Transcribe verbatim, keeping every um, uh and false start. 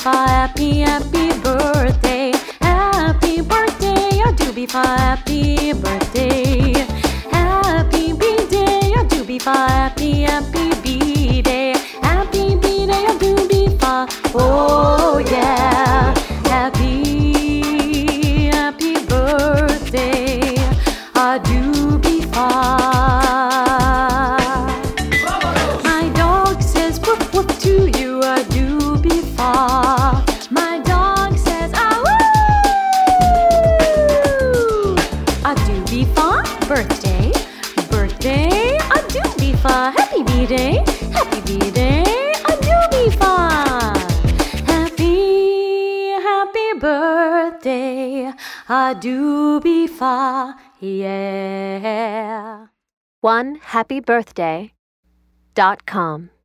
fa, happy, happy birthday. Happy birthday, a doobie fa, happy birthday. Happy B-day, a doobie fa, happy, happy B-day. Happy B-day, a doobie fa, oh yeah. Happy, happy birthday, a doobie fa. My dog says woof woof to you, a doobie fa. My dog says ah woo. A doobie fa, birthday, birthday, a doobie fa. Happy B-day, happy B-day, a doobie fa. Happy, happy birthday, a doobie fa, yeah. one happy birthday dot com